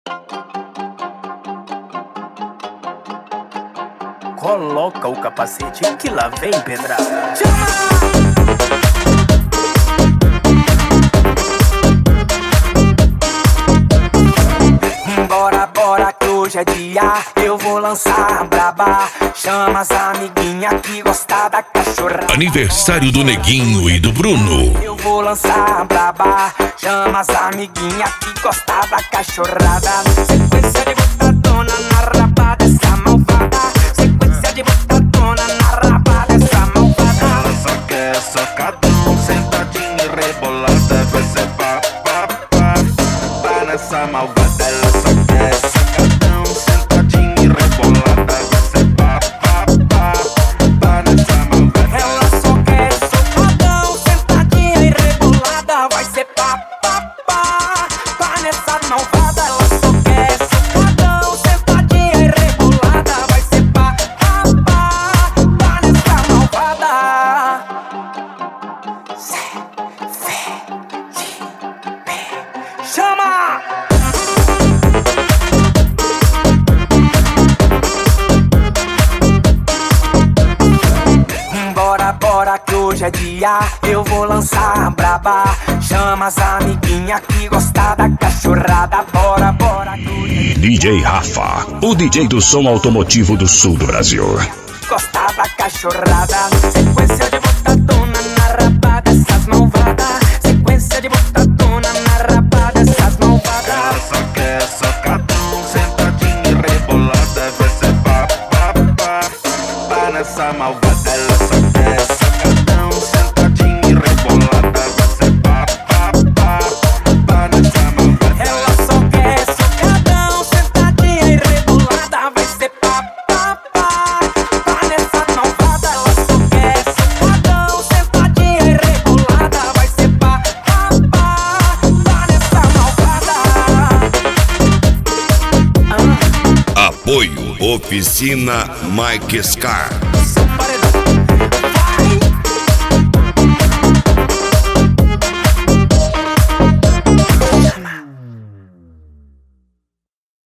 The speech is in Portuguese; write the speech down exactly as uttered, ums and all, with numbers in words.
Coloca o capacete que lá vem pedrada. Bora, bora que hoje é dia, eu vou lançar a braba. Chama as amiguinhas que gostam da cachorrada. Aniversário do Neguinho e do Bruno. Eu vou lançar a braba. Chama as amiguinhas que gostam da cachorrada. Sequência de botadona na raba dessa malvada. Sequência de botadona na raba dessa malvada. Ela só quer socadão, sentadinha e rebolada. Vai ser pá, pá, pá, pá nessa malvada. Ela só quer socadão, sentadinha e rebolada. Vai ser pá, pá, pá, pá nessa malvada. Ela só quer socadão, sentadinha e rebolada. Vai ser pá, pá, pá, pá nessa malvada. Ela só quer socadão, sentadinha e rebolada. Vai ser pá, pá, pá, pá nessa malvada. Chama! Bora, bora que hoje é dia, eu vou lançar a braba. Chama as amiguinhas que gostam da cachorrada. Bora, bora que hoje é D J Rafa, o D J do som automotivo do sul do Brasil. gostar da cachorrada. Sequência de botadona na raba dessas malvadas. Sequência de botadona na raba dessas malvadas. Ela só quer socadão, sentadinha e rebolada. Vai ser pá, pá, pá, pá nessa malvada. Ela só quer socadão, sentadinha e rebolada. Vai ser pá, pá, pá, pá nessa malvada. Ela só quer socadão, sentadinha e rebolada. Vai ser pá, pá, pá, pá nessa malvada. Ela só quer socadão, sentadinha e rebolada. Vai ser pá, pá, pá, pá nessa malvada. Apoio Oficina Mike Scar.